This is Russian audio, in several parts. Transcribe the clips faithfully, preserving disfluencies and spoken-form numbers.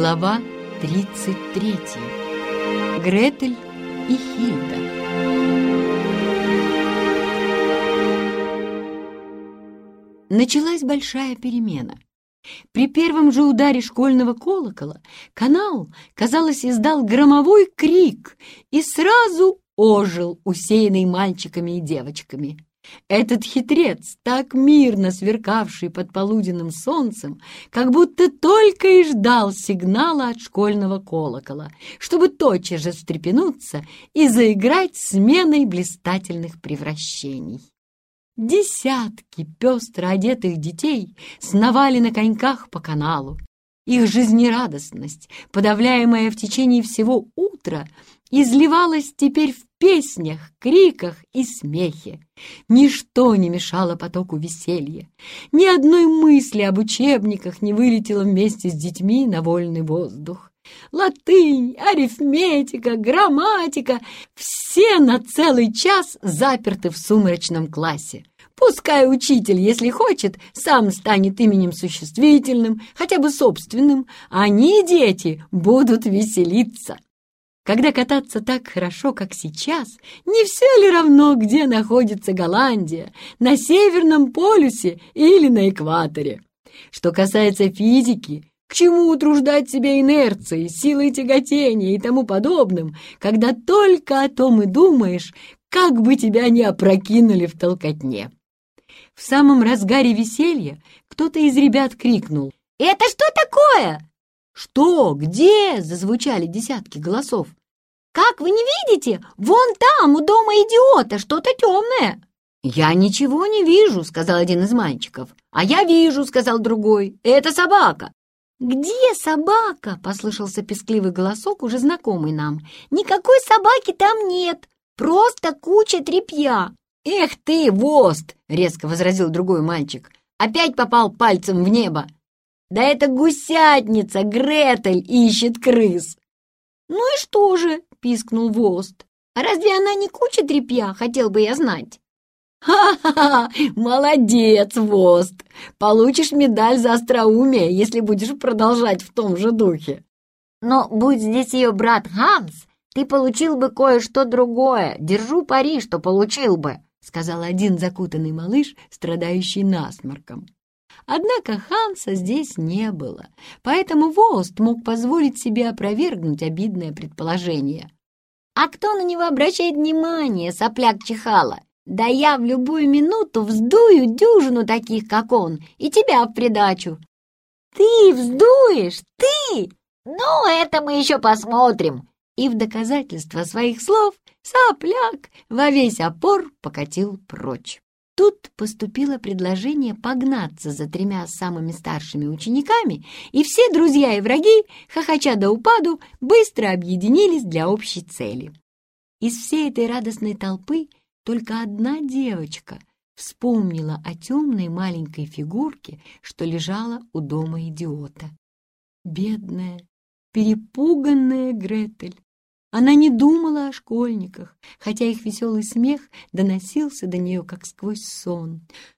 Глава тридцать третья. Гретель и Хильда. Началась большая перемена. При первом же ударе школьного колокола канал, казалось, издал громовой крик и сразу ожил, усеянный мальчиками и девочками. Этот хитрец, так мирно сверкавший под полуденным солнцем, как будто только и ждал сигнала от школьного колокола, чтобы тотчас же встрепенуться и заиграть сменой блистательных превращений. Десятки пестро одетых детей сновали на коньках по каналу. Их жизнерадостность, подавляемая в течение всего утра, изливалась теперь в песнях, криках и смехе. Ничто не мешало потоку веселья. Ни одной мысли об учебниках не вылетело вместе с детьми на вольный воздух. Латынь, арифметика, грамматика — все на целый час заперты в сумрачном классе. Пускай учитель, если хочет, сам станет именем существительным, хотя бы собственным, а они, дети, будут веселиться. Когда кататься так хорошо, как сейчас, не все ли равно, где находится Голландия, на Северном полюсе или на экваторе? Что касается физики, к чему утруждать себя инерцией, силой тяготения и тому подобным, когда только о том и думаешь, как бы тебя не опрокинули в толкотне? В самом разгаре веселья кто-то из ребят крикнул: «Это что такое?» «Что? Где?» — зазвучали десятки голосов. «Как вы не видите? Вон там, у дома идиота, что-то темное!» «Я ничего не вижу», — сказал один из мальчиков. «А я вижу», — сказал другой. «Это собака». «Где собака?» — послышался пескливый голосок, уже знакомый нам. «Никакой собаки там нет, просто куча тряпья». «Эх ты, вост!» — резко возразил другой мальчик. «Опять попал пальцем в небо!» «Да это гусятница, Гретель ищет крыс!» «Ну и что же?» — пискнул вост. «А разве она не куча тряпья, хотел бы я знать?» «Ха-ха-ха! Молодец, вост! Получишь медаль за остроумие, если будешь продолжать в том же духе!» «Но будь здесь ее брат Ханс, ты получил бы кое-что другое. Держу пари, что получил бы», — сказал один закутанный малыш, страдающий насморком. Однако Ханса здесь не было, поэтому Вост мог позволить себе опровергнуть обидное предположение. «А кто на него обращает внимание, сопляк-чихала? Да я в любую минуту вздую дюжину таких, как он, и тебя в придачу». «Ты вздуешь? Ты? Ну, это мы еще посмотрим». И в доказательство своих слов сопляк во весь опор покатил прочь. Тут поступило предложение погнаться за тремя самыми старшими учениками, и все друзья и враги, хохоча до упаду, быстро объединились для общей цели. Из всей этой радостной толпы только одна девочка вспомнила о темной маленькой фигурке, что лежала у дома идиота. Бедная, перепуганная Гретель. Она не думала о школьниках, хотя их веселый смех доносился до нее, как сквозь сон.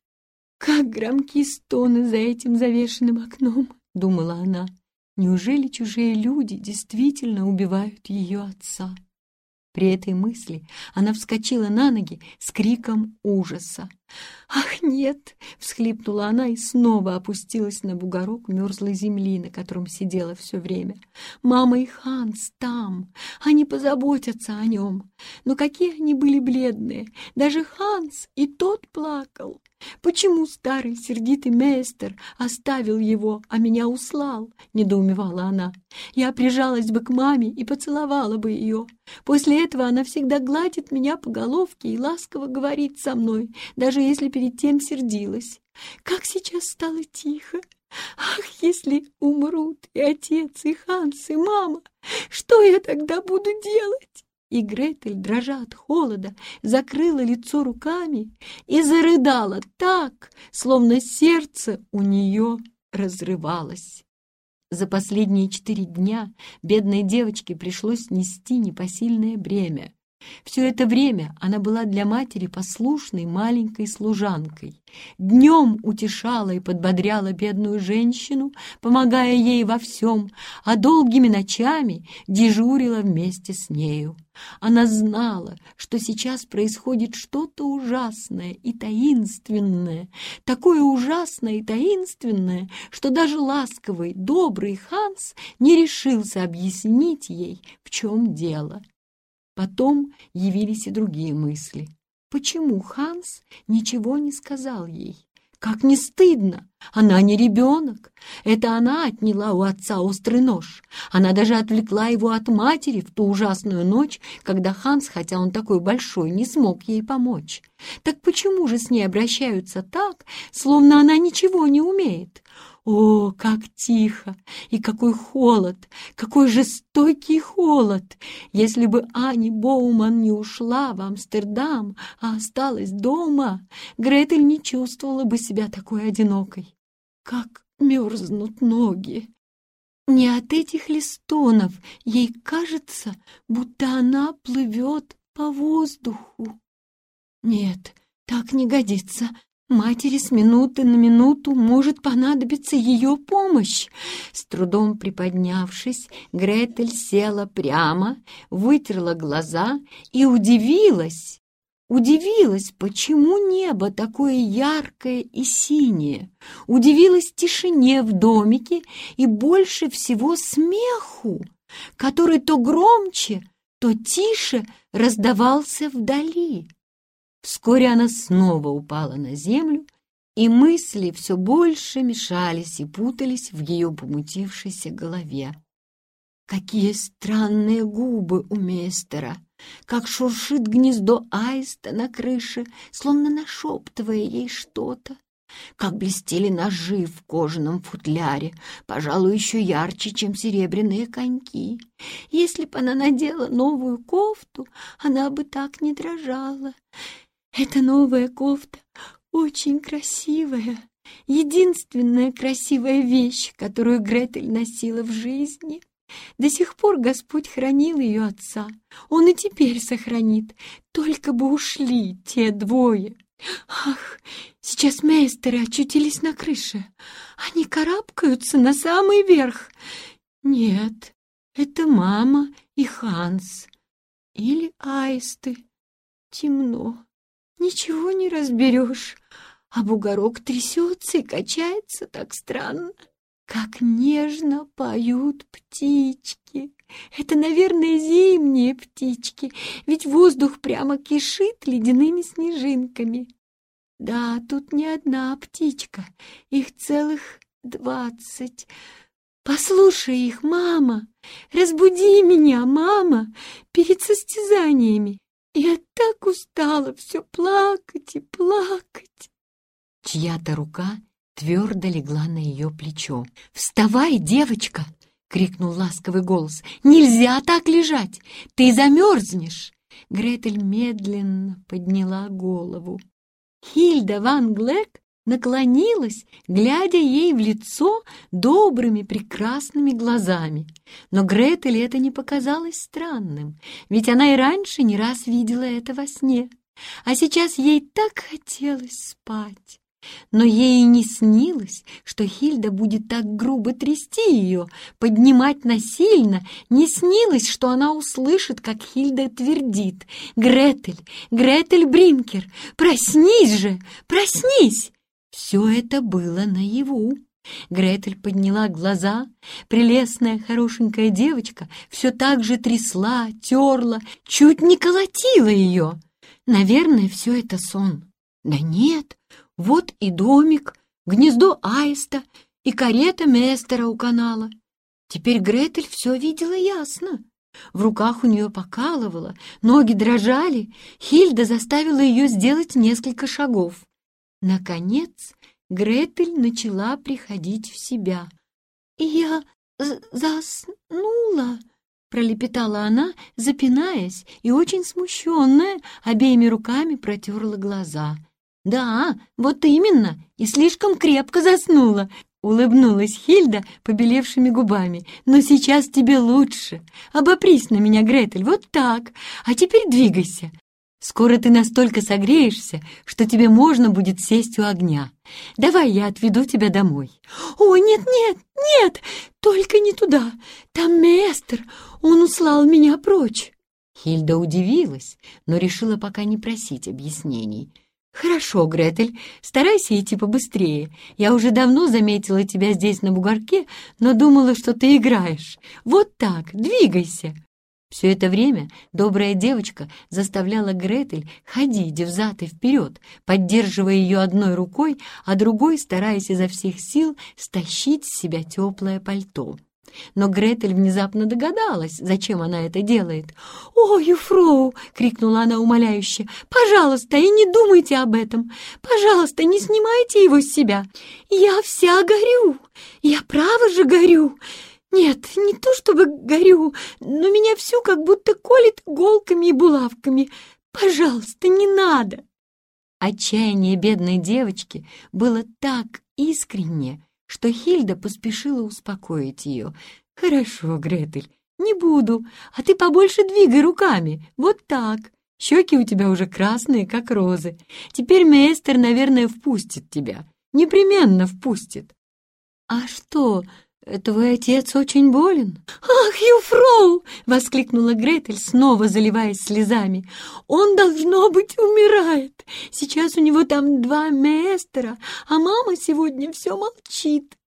«Как громки стоны за этим завешенным окном!» — думала она. «Неужели чужие люди действительно убивают ее отца?» При этой мысли она вскочила на ноги с криком ужаса. «Ах, нет!» — всхлипнула она и снова опустилась на бугорок мерзлой земли, на котором сидела все время. «Мама и Ханс там! Они позаботятся о нем!» Но какие они были бледные! Даже Ханс и тот плакал. «Почему старый сердитый мейстер оставил его, а меня услал?» — недоумевала она. «Я прижалась бы к маме и поцеловала бы ее. После этого она всегда гладит меня по головке и ласково говорит со мной, даже если перед тем сердилась. Как сейчас стало тихо! Ах, если умрут и отец, и Ханс, и мама, что я тогда буду делать?» И Гретель, дрожа от холода, закрыла лицо руками и зарыдала так, словно сердце у нее разрывалось. За последние четыре дня бедной девочке пришлось нести непосильное бремя. Все это время она была для матери послушной маленькой служанкой. Днем утешала и подбодряла бедную женщину, помогая ей во всем, а долгими ночами дежурила вместе с нею. Она знала, что сейчас происходит что-то ужасное и таинственное, такое ужасное и таинственное, что даже ласковый, добрый Ханс не решился объяснить ей, в чем дело. Потом явились и другие мысли. Почему Ханс ничего не сказал ей? Как не стыдно! Она не ребенок. Это она отняла у отца острый нож. Она даже отвлекла его от матери в ту ужасную ночь, когда Ханс, хотя он такой большой, не смог ей помочь. Так почему же с ней обращаются так, словно она ничего не умеет? О, как тихо! И какой холод! Какой жестокий холод! Если бы Ани Боуман не ушла в Амстердам, а осталась дома, Гретель не чувствовала бы себя такой одинокой. Как мерзнут ноги! Не от этих ли стонов ей кажется, будто она плывет по воздуху? Нет, так не годится. Матери с минуты на минуту может понадобиться ее помощь. С трудом приподнявшись, Гретель села прямо, вытерла глаза и удивилась. Удивилась, почему небо такое яркое и синее. Удивилась тишине в домике и больше всего смеху, который то громче, то тише раздавался вдали. Вскоре она снова упала на землю, и мысли все больше мешались и путались в ее помутившейся голове. Какие странные губы у мейстера! Как шуршит гнездо аиста на крыше, словно нашептывая ей что-то! Как блестели ножи в кожаном футляре, пожалуй, еще ярче, чем серебряные коньки! Если бы она надела новую кофту, она бы так не дрожала. Эта новая кофта очень красивая, единственная красивая вещь, которую Гретель носила в жизни. До сих пор Господь хранил ее отца, Он и теперь сохранит, только бы ушли те двое. Ах, сейчас мейстеры очутились на крыше, они карабкаются на самый верх. Нет, это мама и Ханс, или аисты. Темно. Ничего не разберешь, а бугорок трясется и качается так странно. Как нежно поют птички. Это, наверное, зимние птички, ведь воздух прямо кишит ледяными снежинками. Да, тут не одна птичка, их целых двадцать. Послушай их, мама, разбуди меня, мама, перед состязаниями. Я так устала все плакать и плакать. Чья-то рука твердо легла на ее плечо. «Вставай, девочка!» — крикнул ласковый голос. «Нельзя так лежать! Ты замерзнешь!» Гретель медленно подняла голову. Хильда ван Глек наклонилась, глядя ей в лицо добрыми, прекрасными глазами. Но Гретель это не показалось странным, ведь она и раньше не раз видела это во сне. А сейчас ей так хотелось спать. Но ей и не снилось, что Хильда будет так грубо трясти ее, поднимать насильно. Не снилось, что она услышит, как Хильда твердит: «Гретель, Гретель Бринкер, проснись же, проснись!» Все это было наяву. Гретель подняла глаза. Прелестная хорошенькая девочка все так же трясла, терла, чуть не колотила ее. Наверное, все это сон. Да нет, вот и домик, гнездо аиста и карета мейстера у канала. Теперь Гретель все видела ясно. В руках у нее покалывало, ноги дрожали. Хильда заставила ее сделать несколько шагов. Наконец Гретель начала приходить в себя. «Я заснула», — пролепетала она, запинаясь и очень смущенная, обеими руками протерла глаза. «Да, вот именно, и слишком крепко заснула», — улыбнулась Хильда побелевшими губами. «Но сейчас тебе лучше. Обопрись на меня, Гретель, вот так. А теперь двигайся. Скоро ты настолько согреешься, что тебе можно будет сесть у огня. Давай я отведу тебя домой». «О, нет, нет, нет, только не туда. Там Местер, он услал меня прочь». Хильда удивилась, но решила пока не просить объяснений. «Хорошо, Гретель, старайся идти побыстрее. Я уже давно заметила тебя здесь на бугорке, но думала, что ты играешь. Вот так, двигайся». Все это время добрая девочка заставляла Гретель ходить взад и вперед, поддерживая ее одной рукой, а другой стараясь изо всех сил стащить с себя теплое пальто. Но Гретель внезапно догадалась, зачем она это делает. «О, Юфроу!» — крикнула она умоляюще. «Пожалуйста, и не думайте об этом! Пожалуйста, не снимайте его с себя! Я вся горю! Я право же горю! Нет, не то чтобы горю, но меня всю как будто колет иголками и булавками! Пожалуйста, не надо!» Отчаяние бедной девочки было так искренне, что Хильда поспешила успокоить ее. «Хорошо, Гретель, не буду, а ты побольше двигай руками, вот так. Щеки у тебя уже красные, как розы. Теперь Мейстер, наверное, впустит тебя, непременно впустит». «А что, твой отец очень болен?» «Ах, Юфроу!» — воскликнула Гретель, снова заливаясь слезами. «Он, должно быть, умирает. Сейчас у него там два Местера, а мама сегодня все молчит.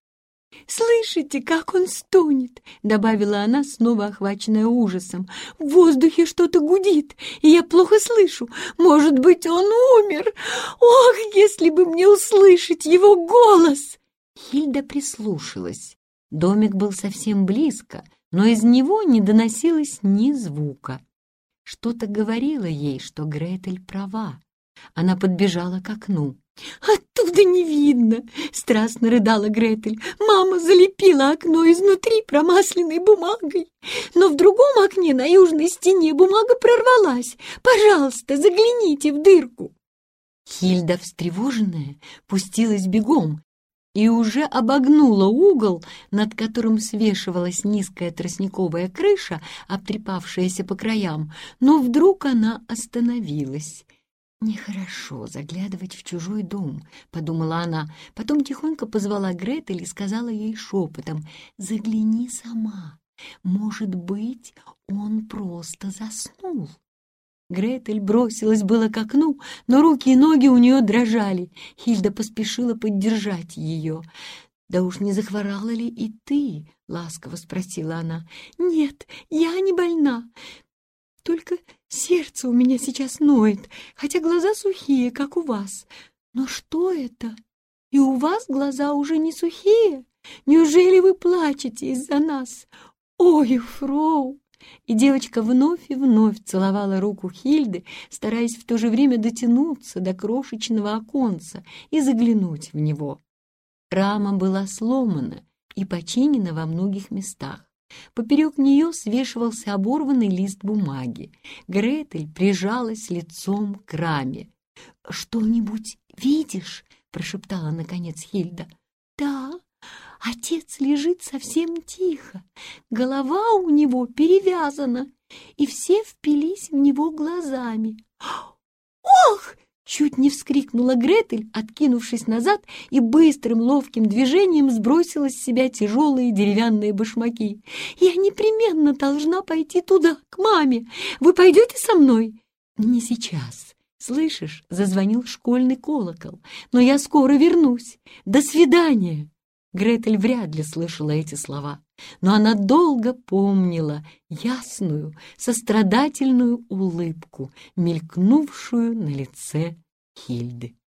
Слышите, как он стонет?» — добавила она, снова охваченная ужасом. «В воздухе что-то гудит, и я плохо слышу. Может быть, он умер? Ох, если бы мне услышать его голос!» Хильда прислушалась. Домик был совсем близко, но из него не доносилось ни звука. Что-то говорило ей, что Гретель права. Она подбежала к окну. «Оттуда не видно!» — страстно рыдала Гретель. «Мама залепила окно изнутри промасленной бумагой, но в другом окне на южной стене бумага прорвалась. Пожалуйста, загляните в дырку!» Хильда, встревоженная, пустилась бегом и уже обогнула угол, над которым свешивалась низкая тростниковая крыша, обтрепавшаяся по краям, но вдруг она остановилась. «Нехорошо заглядывать в чужой дом», — подумала она. Потом тихонько позвала Гретель и сказала ей шепотом: «Загляни сама. Может быть, он просто заснул». Гретель бросилась было к окну, но руки и ноги у нее дрожали. Хильда поспешила поддержать ее. «Да уж не захворала ли и ты?» — ласково спросила она. «Нет, я не больна. Только сердце у меня сейчас ноет, хотя глаза сухие, как у вас. Но что это? И у вас глаза уже не сухие? Неужели вы плачете из-за нас? Ой, Фроу!» И девочка вновь и вновь целовала руку Хильды, стараясь в то же время дотянуться до крошечного оконца и заглянуть в него. Рама была сломана и починена во многих местах. Поперек нее свешивался оборванный лист бумаги. Гретель прижалась лицом к раме. «Что-нибудь видишь?» — прошептала наконец Хильда. «Да, отец лежит совсем тихо, голова у него перевязана, и все впились в него глазами». «Ох!» — чуть не вскрикнула Гретель, откинувшись назад и быстрым ловким движением сбросила с себя тяжелые деревянные башмаки. «Я непременно должна пойти туда, к маме. Вы пойдете со мной?» «Не сейчас. Слышишь, зазвонил школьный колокол, но я скоро вернусь. До свидания!» Гретель вряд ли слышала эти слова, но она долго помнила ясную, сострадательную улыбку, мелькнувшую на лице Хильды.